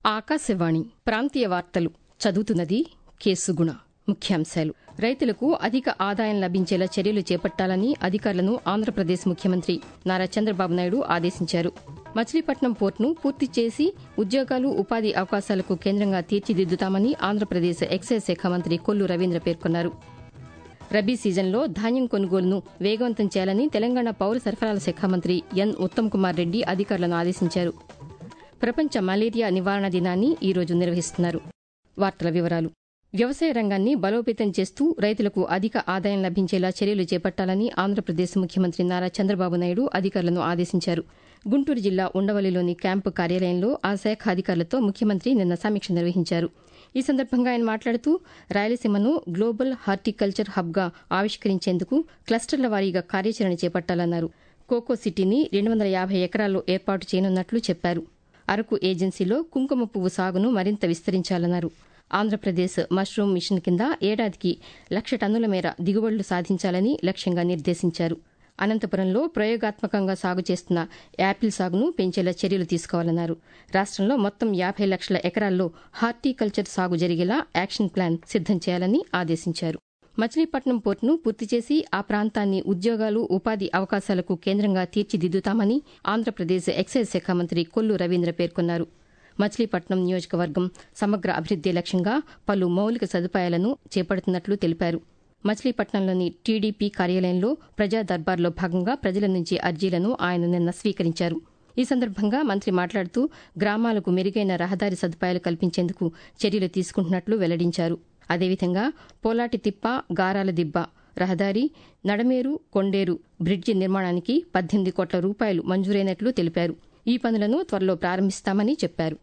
ఆకాశవాణి ప్రాంతీయ వార్తలు చదువుతున్నది కేసుగుణ. ముఖ్యాంశాలు: రైతులకు అధిక ఆదాయం లభించేలా చర్యలు చేపట్టాలని అధికారులను ఆంధ్రప్రదేశ్ ముఖ్యమంత్రి నారా చంద్రబాబు నాయుడు ఆదేశించారు. మచిలీపట్నం పోర్టును పూర్తి చేసి ఉద్యోగాలు, ఉపాధి అవకాశాలకు కేంద్రంగా తీర్చిదిద్దుతామని ఆంధ్రప్రదేశ్ ఎక్సైజ్ శాఖ మంత్రి కొల్లు రవీంద్ర పేర్కొన్నారు. రబీ సీజన్లో ధాన్యం కొనుగోలును వేగవంతం చేయాలని తెలంగాణ పౌర సరఫరాల శాఖ మంత్రి ఎన్ ఉత్తమ్ కుమార్ రెడ్డి అధికారులను ఆదేశించారు. ప్రపంచ మలేరియా నివారణ దినాన్ని ఈరోజు నిర్వహిస్తున్నారు. వార్తల వివరాలు: వ్యవసాయ రంగాన్ని బలోపేతం చేస్తూ రైతులకు అధిక ఆదాయం లభించేలా చర్యలు చేపట్టాలని ఆంధ్రప్రదేశ్ ముఖ్యమంత్రి నారా చంద్రబాబు నాయుడు అధికారులను ఆదేశించారు. గుంటూరు జిల్లా ఉండవల్లిలోని క్యాంపు కార్యాలయంలో ఆ శాఖ అధికారులతో ముఖ్యమంత్రి నిన్న సమీక్ష నిర్వహించారు. ఈ సందర్భంగా ఆయన మాట్లాడుతూ రాయలసీమను గ్లోబల్ హార్టికల్చర్ హబ్గా ఆవిష్కరించేందుకు క్లస్టర్ల వారీగా కార్యాచరణ చేపట్టాలన్నారు. కోకో సిటీని 250 ఎకరాల్లో ఏర్పాటు చేయనున్నట్లు చెప్పారు. అరకు ఏజెన్సీలో కుంకుమ పువ్వు సాగును మరింత విస్తరించాలన్నారు. ఆంధ్రప్రదేశ్ మష్రూమ్ మిషన్ కింద ఏడాదికి 1,00,000 టన్నుల మేర దిగుబడులు సాధించాలని లక్ష్యంగా నిర్దేశించారు. అనంతపురంలో ప్రయోగాత్మకంగా సాగు చేస్తున్న యాపిల్ సాగును పెంచేలా చర్యలు తీసుకోవాలన్నారు. రాష్టంలో మొత్తం 50 లక్షల ఎకరాల్లో హార్టికల్చర్ సాగు జరిగేలా యాక్షన్ ప్లాన్ సిద్దం చేయాలని ఆదేశించారు. మచిలీపట్నం పోర్టును పూర్తి చేసి ఆ ప్రాంతాన్ని ఉద్యోగాలు, ఉపాధి అవకాశాలకు కేంద్రంగా తీర్చిదిద్దుతామని ఆంధ్రప్రదేశ్ ఎక్సైజ్ శాఖ మంత్రి కొల్లు రవీంద్ర పేర్కొన్నారు. మచిలీపట్నం నియోజకవర్గం సమగ్ర అభివృద్ది లక్ష్యంగా పలు మౌలిక సదుపాయాలను చేపడుతున్నట్లు తెలిపారు. మచిలీపట్నంలోని టీడీపీ కార్యాలయంలో ప్రజా దర్బార్లో భాగంగా ప్రజల నుంచి అర్జీలను ఆయన నిన్న స్వీకరించారు. ఈ సందర్భంగా మంత్రి మాట్లాడుతూ గ్రామాలకు మెరుగైన రహదారి సదుపాయాలు కల్పించేందుకు చర్యలు తీసుకుంటున్నట్లు వెల్లడించారు. అదేవిధంగా పోలాటి తిప్ప, గారాల దిబ్బ రహదారి, నడమేరు, కొండేరు బ్రిడ్జి నిర్మాణానికి 18 కోట్ల రూపాయలు మంజూరైనట్లు తెలిపారు. ఈ పనులను త్వరలో ప్రారంభిస్తామని చెప్పారు.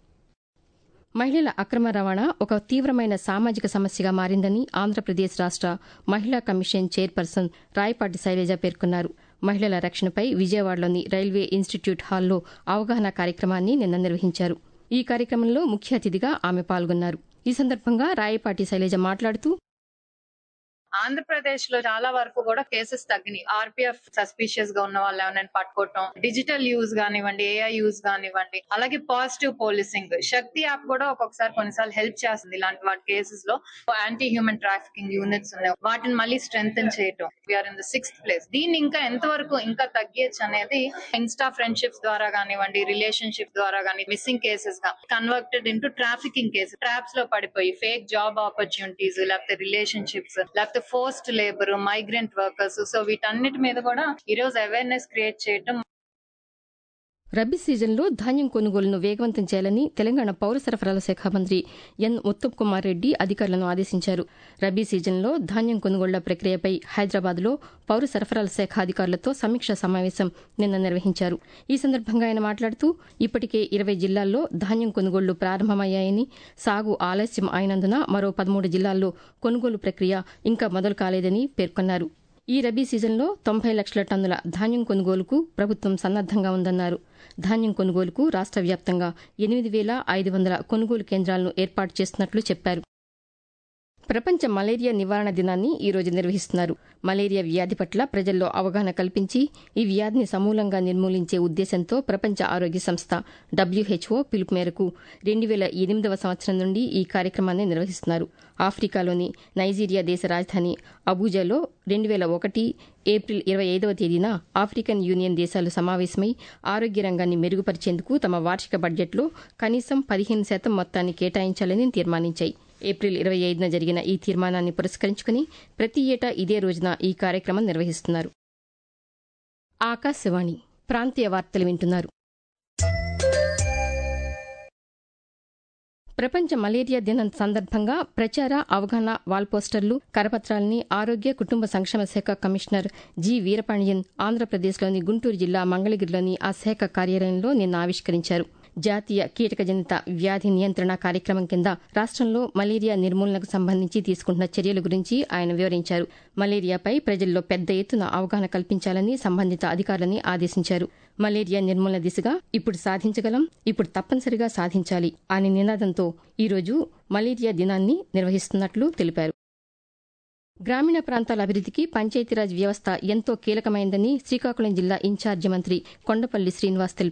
మహిళల అక్రమ రవాణా ఒక తీవ్రమైన సామాజిక సమస్యగా మారిందని ఆంధ్రప్రదేశ్ రాష్ట మహిళా కమిషన్ చైర్పర్సన్ రాయపాటి శైలజ పేర్కొన్నారు. మహిళల రక్షణపై విజయవాడలోని రైల్వే ఇన్స్టిట్యూట్ హాల్లో అవగాహన కార్యక్రమాన్ని నిన్న నిర్వహించారు. ఈ కార్యక్రమంలో ముఖ్య అతిథిగా ఆమె పాల్గొన్నారు. ఈ సందర్భంగా రాయపాటి శైలజ మాట్లాడుతూ, ఆంధ్రప్రదేశ్ లో చాలా వరకు కూడా కేసెస్ తగ్గినాయి. ఆర్పీఎఫ్ సస్పీషియస్ గా ఉన్న వాళ్ళు ఎవరైనా పట్టుకోవటం, డిజిటల్ యూజ్ కానివ్వండి, ఏఐ యూజ్ కానివ్వండి, అలాగే పాజిటివ్ పోలీసింగ్, శక్తి యాప్ కూడా ఒక్కొక్కసారి కొన్నిసార్లు హెల్ప్ చేస్తుంది. ఇలాంటి వాటి కేసెస్ లో యాంటీ హ్యూమన్ ట్రాఫికింగ్ యూనిట్స్ ఉన్నాయి, వాటిని మళ్ళీ స్ట్రెంగ్తెన్ చేయటం. We are in the 6th place. దీన్ని ఇంకా ఎంతవరకు ఇంకా తగ్గించు అనేది ఇన్స్టా ఫ్రెండ్షిప్స్ ద్వారా కానివ్వండి, రిలేషన్షిప్ ద్వారా కానీ మిస్సింగ్ కేసెస్ గా converted into trafficking cases, traps లో పడిపోయి ఫేక్ జాబ్ ఆపర్చునిటీస్, లేకపోతే రిలేషన్షిప్స్, లేకపోతే forced labour, migrant workers. So వీటన్నిటి మీద కూడా ఈరోజు అవేర్నెస్ క్రియేట్ చేయటం. రబీ సీజన్లో ధాన్యం కొనుగోలును వేగవంతం చేయాలని తెలంగాణ పౌర సరఫరాల శాఖ మంత్రి ఎన్ ఉత్తమ్ కుమార్ రెడ్డి అధికారులను ఆదేశించారు. రబీ సీజన్లో ధాన్యం కొనుగోళ్ల ప్రక్రియపై హైదరాబాద్లో పౌర సరఫరాల శాఖ అధికారులతో సమీక్షా సమావేశం నిన్న నిర్వహించారు. ఈ సందర్భంగా ఆయన మాట్లాడుతూ, ఇప్పటికే 20 జిల్లాల్లో ధాన్యం కొనుగోళ్లు ప్రారంభమయ్యాయని, సాగు ఆలస్యం అయినందున మరో 13 జిల్లాల్లో కొనుగోలు ప్రక్రియ ఇంకా మొదలు కాలేదని పేర్కొన్నారు. ఈ రబీ సీజన్లో 90 లక్షల టన్నుల ధాన్యం కొనుగోలుకు ప్రభుత్వం సన్నద్దంగా ఉందన్నారు. ధాన్యం కొనుగోలుకు రాష్ట్ర వ్యాప్తంగా 8,500 కొనుగోలు కేంద్రాలను ఏర్పాటు చేస్తున్నట్లు చెప్పారు. ప్రపంచ మలేరియా నివారణ దినాన్ని ఈరోజు నిర్వహిస్తున్నారు. మలేరియా వ్యాధి పట్ల ప్రజల్లో అవగాహన కల్పించి ఈ వ్యాధిని సమూలంగా నిర్మూలించే ఉద్దేశంతో ప్రపంచ ఆరోగ్య సంస్థ WHO పిలుపు మేరకు 2008వ సంవత్సరం నుండి ఈ కార్యక్రమాన్ని నిర్వహిస్తున్నారు. ఆఫ్రికాలోని నైజీరియా దేశ రాజధాని అబూజాలో 2001 ఏప్రిల్ 25వ తేదీన ఆఫ్రికన్ యూనియన్ దేశాలు సమావేశమై ఆరోగ్య రంగాన్ని మెరుగుపరిచేందుకు తమ వార్షిక బడ్జెట్లో కనీసం 15% మొత్తాన్ని కేటాయించాలని తీర్మానించాయి. ఏప్రిల్ 25న జరిగిన ఈ తీర్మానాన్ని పురస్కరించుకుని ప్రతి ఏటా ఇదే రోజున ఈ కార్యక్రమం నిర్వహిస్తున్నారు. ఆకాశవాణి ప్రాంతీయ వార్తలు వింటున్నారు. ప్రపంచ మలేరియా దినం సందర్భంగా ప్రచార, అవగాహన వాల్పోస్టర్లు, కరపత్రాలని ఆరోగ్య కుటుంబ సంక్షేమ శాఖ కమిషనర్ జి వీరపాండియన్ ఆంధ్రప్రదేశ్లోని గుంటూరు జిల్లా మంగళగిరిలోని ఆ శాఖ కార్యాలయంలో నిన్న ఆవిష్కరించారు. జాతీయ కీటకజనిత వ్యాధి నియంత్రణ కార్యక్రమం కింద రాష్టంలో మలేరియా నిర్మూలనకు సంబంధించి తీసుకుంటున్న చర్యల గురించి ఆయన వివరించారు. మలేరియాపై ప్రజల్లో పెద్ద ఎత్తున అవగాహన కల్పించాలని సంబంధిత అధికారులని ఆదేశించారు. మలేరియా నిర్మూలన దిశగా ఇప్పుడు సాధించగలం, ఇప్పుడు తప్పనిసరిగా సాధించాలి అనే నినాదంతో ఈరోజు మలేరియా దినాన్ని నిర్వహిస్తున్నట్లు తెలిపారు. గ్రామీణ ప్రాంతాల అభివృద్దికి పంచాయతీరాజ్ వ్యవస్థ ఎంతో కీలకమైందని శ్రీకాకుళం జిల్లా ఇన్ఛార్జి మంత్రి కొండపల్లి శ్రీనివాస్ తెలిపారు.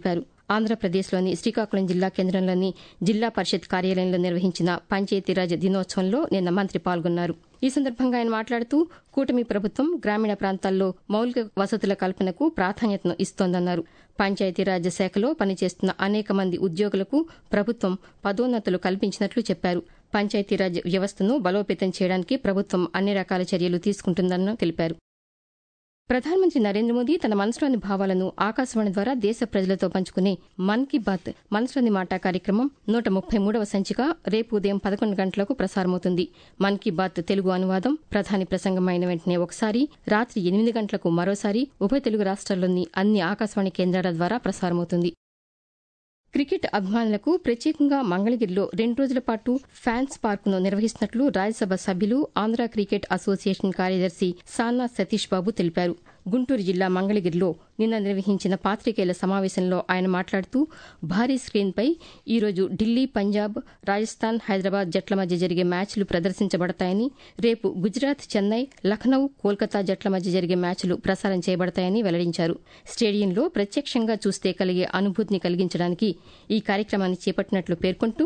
ఆంధ్రప్రదేశ్లోని శ్రీకాకుళం జిల్లా కేంద్రంలోని జిల్లా పరిషత్ కార్యాలయంలో నిర్వహించిన పంచాయతీరాజ్ దినోత్సవంలో నిన్న మంత్రి పాల్గొన్నారు. ఈ సందర్భంగా ఆయన మాట్లాడుతూ కూటమి ప్రభుత్వం గ్రామీణ ప్రాంతాల్లో మౌలిక వసతుల కల్పనకు ప్రాధాన్యతను ఇస్తోందన్నారు. పంచాయతీరాజ్ శాఖలో పనిచేస్తున్న అనేక మంది ఉద్యోగులకు ప్రభుత్వం పదోన్నతులు కల్పించినట్లు చెప్పారు. పంచాయతీరాజ్ వ్యవస్థను బలోపేతం చేయడానికి ప్రభుత్వం అన్ని రకాల చర్యలు తీసుకుంటుందని తెలిపారు. ప్రధానమంత్రి నరేంద్ర మోదీ తన మనసులోని భావాలను ఆకాశవాణి ద్వారా దేశ ప్రజలతో పంచుకునే మన్ కీ బాత్ మనసులోని మాట కార్యక్రమం 133వ సంచిక రేపు ఉదయం 11 గంటలకు ప్రసారమవుతుంది. మన్ కీ బాత్ తెలుగు అనువాదం ప్రధాని ప్రసంగం అయిన వెంటనే ఒకసారి, రాత్రి 8 గంటలకు మరోసారి ఉభయ తెలుగు రాష్ట్రాల్లోని అన్ని ఆకాశవాణి కేంద్రాల ద్వారా ప్రసారమవుతుంది. క్రికెట్ అభిమానులకు ప్రత్యేకంగా మంగళగిరిలో 2 రోజుల పాటు ఫ్యాన్స్ పార్కును నిర్వహిస్తున్నట్లు రాజ్యసభ సభ్యులు ఆంధ్ర క్రికెట్ అసోసియేషన్ కార్యదర్శి సానా సతీష్ బాబు తెలిపారు. గుంటూరు జిల్లా మంగళగిరిలో నిన్న నిర్వహించిన పాతికేయుల సమావేశంలో ఆయన మాట్లాడుతూ భారీ స్క్రీన్పై ఈరోజు ఢిల్లీ, పంజాబ్, రాజస్థాన్, హైదరాబాద్ జట్ల మధ్య జరిగే మ్యాచ్లు ప్రదర్శించబడతాయని, రేపు గుజరాత్, చెన్నై, లఖనౌ, కోల్కతా జట్ల మధ్య జరిగే మ్యాచ్లు ప్రసారం చేయబడతాయని వెల్లడించారు. స్టేడియంలో ప్రత్యక్షంగా చూస్తే కలిగే అనుభూతిని కలిగించడానికి ఈ కార్యక్రమాన్ని చేపట్టినట్లు పేర్కొంటూ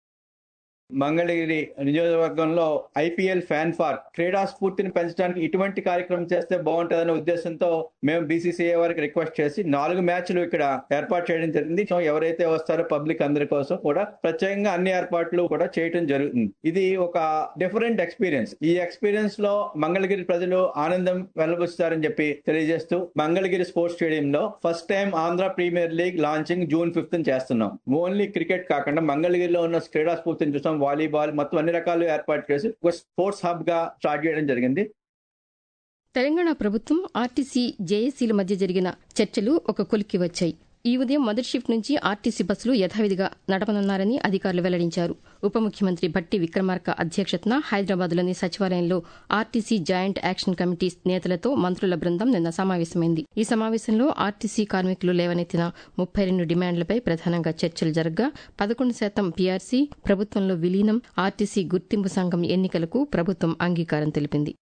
మంగళగిరి నియోజకవర్గంలో ఐపీఎల్ ఫ్యాన్ పార్క్ క్రీడా స్ఫూర్తిని పెంచడానికి ఇటువంటి కార్యక్రమం చేస్తే బాగుంటుందనే ఉద్దేశంతో మేము బీసీసీఐ వారికి రిక్వెస్ట్ చేసి 4 మ్యాచ్లు ఇక్కడ ఏర్పాటు చేయడం జరిగింది. సో ఎవరైతే వస్తారో పబ్లిక్ అందరి కోసం కూడా ప్రత్యేకంగా అన్ని ఏర్పాట్లు కూడా చేయడం జరుగుతుంది. ఇది ఒక డిఫరెంట్ ఎక్స్పీరియన్స్. ఈ ఎక్స్పీరియన్స్ లో మంగళగిరి ప్రజలు ఆనందం వెల్లబుచ్చుతారని చెప్పి తెలియజేస్తూ మంగళగిరి స్పోర్ట్స్ స్టేడియంలో first time Andhra premier league launching June 5th చేస్తున్నాం. ఓన్లీ క్రికెట్ కాకుండా మంగళగిరిలో ఉన్న క్రీడా స్ఫూర్తిని చూస్తాం. వాలీబాల్ మొత్తం అన్ని రకాలు ఏర్పాటు చేసి ఒక స్పోర్ట్స్ హబ్ గా స్టార్ట్ చేయడం జరిగింది. తెలంగాణ ప్రభుత్వం ఆర్టీసీ, జేఏసీల మధ్య జరిగిన చర్చలు ఒక కొలిక్కి వచ్చాయి. ఈ ఉదయం మొదటి షిఫ్ట్ నుంచి ఆర్టీసీ బస్సులు యథావిధిగా నడపనున్నారని అధికారులు వెల్లడించారు. ఉప ముఖ్యమంత్రి భట్టి విక్రమార్క అధ్యక్షతన హైదరాబాద్లోని సచివాలయంలో ఆర్టీసీ జాయింట్ యాక్షన్ కమిటీ నేతలతో మంత్రుల బృందం నిన్న సమావేశమైంది. ఈ సమావేశంలో ఆర్టీసీ కార్మికులు లేవనెత్తిన 32 డిమాండ్లపై ప్రధానంగా చర్చలు జరగ్గా 11% పీఆర్సీ, ప్రభుత్వంలో విలీనం, ఆర్టీసీ గుర్తింపు సంఘం ఎన్నికలకు ప్రభుత్వం అంగీకారం తెలిపింది.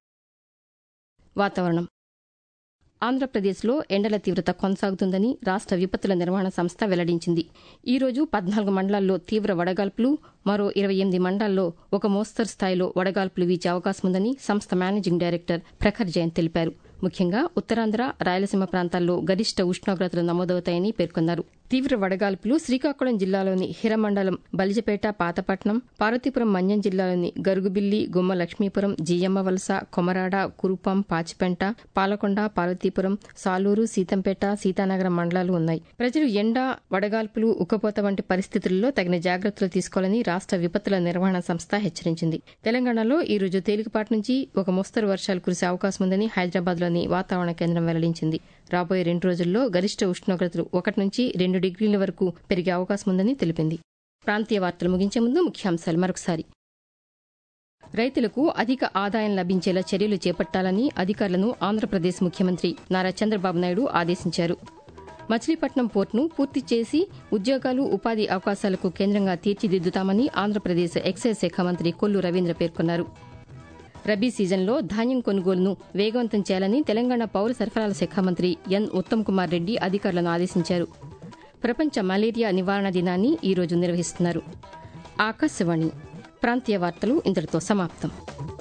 వాతావరణం. ఆంధ్రప్రదేశ్లో ఎండల తీవ్రత కొనసాగుతుందని రాష్ట విపత్తుల నిర్వహణ సంస్థ వెల్లడించింది. ఈ రోజు 14 మండలాల్లో తీవ్ర వడగాల్పులు, మరో 28 మండలాల్లో ఒక మోస్తరు స్థాయిలో వడగాల్పులు వీచే అవకాశం ఉందని సంస్థ మేనేజింగ్ డైరెక్టర్ ప్రఖర్ జైన్ తెలిపారు. ముఖ్యంగా ఉత్తరాంధ్ర, రాయలసీమ ప్రాంతాల్లో గరిష్ట ఉష్ణోగ్రతలు నమోదవుతాయని పేర్కొన్నారు. తీవ్ర వడగాల్పులు శ్రీకాకుళం జిల్లాలోని హిరమండలం, బలిజపేట, పాతపట్నం, పార్వతీపురం మన్యం జిల్లాలోని గరుగుబిల్లి, గుమ్మ లక్ష్మీపురం, జియ్యమ్మవలస, కొమరాడ, కురుపాం, పాచిపెంట, పాలకొండ, పార్వతీపురం, సాలూరు, సీతంపేట, సీతానగరం మండలాలు ఉన్నాయి. ప్రజలు ఎండ, వడగాల్పులు, ఉక్కపోత వంటి పరిస్థితుల్లో తగిన జాగ్రత్తలు తీసుకోవాలని రాష్ట విపత్తుల నిర్వహణ సంస్థ హెచ్చరించింది. తెలంగాణలో ఈ రోజు తేలికపాటి నుంచి ఒక మోస్తరు వర్షాలు కురిసే అవకాశం ఉందని హైదరాబాద్లోని వాతావరణ కేంద్రం వెల్లడించింది. రాబోయే 2 రోజుల్లో గరిష్ట ఉష్ణోగ్రతలు 1 నుంచి 2 డిగ్రీల వరకు పెరిగే అవకాశం ఉందని తెలిపింది. ప్రాంతీయ వార్తలు ముగించే ముందు ముఖ్యాంశాలు మరొకసారి. రైతులకు అధిక ఆదాయం లభించేలా చర్యలు చేపట్టాలని అధికారులను ఆంధ్రప్రదేశ్ ముఖ్యమంత్రి నారా చంద్రబాబు నాయుడు ఆదేశించారు. మచిలీపట్నం పోర్టును పూర్తి చేసి ఉద్యోగాలు, ఉపాధి అవకాశాలకు కేంద్రంగా తీర్చిదిద్దుతామని ఆంధ్రప్రదేశ్ ఎక్సైజ్ శాఖ మంత్రి కొల్లు రవీంద్ర పేర్కొన్నారు. రబీ సీజన్లో ధాన్యం కొనుగోలును వేగవంతం చేయాలని తెలంగాణ పౌర సరఫరాల శాఖ మంత్రి ఎన్ ఉత్తమ్ కుమార్ రెడ్డి అధికారులను ఆదేశించారు. ప్రపంచ మలేరియా నివారణ దినాన్ని ఈ రోజు నిర్వహిస్తున్నారు. ఆకాశవాణి ప్రాంతీయ వార్తలు ఇంతటితో సమాప్తం.